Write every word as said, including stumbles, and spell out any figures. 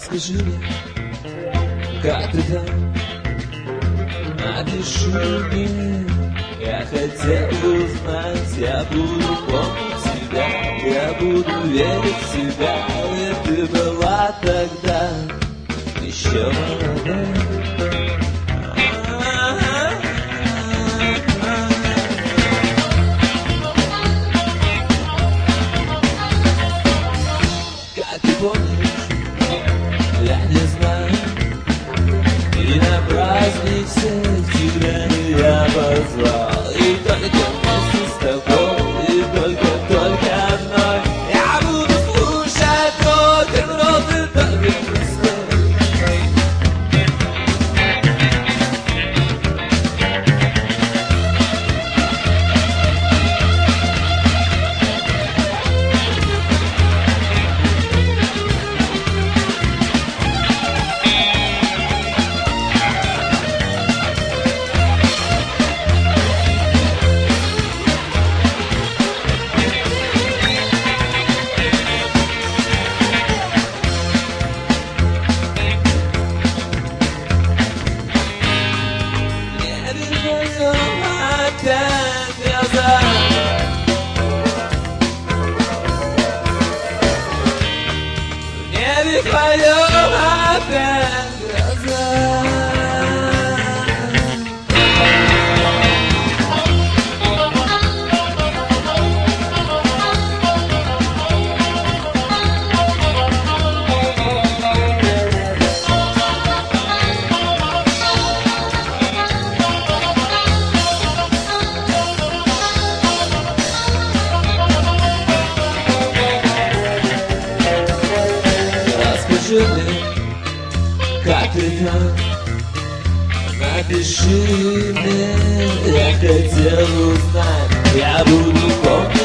Расскажи мне, как ты там, напиши мне. Я хотел узнать, я буду помнить тебя, я буду верить в себя. И ты была тогда еще молода. Как ты помнишь, я не знаю, и на праздник всех тебя я позвал. И только вместе с тобой, и только-только одной я буду слушать рок-н-ролл, ты только простой. Опять глаза. В небе твоем опять глаза. Расскажи мне, как ты там, напиши мне. Я хотел узнать, я буду помнить.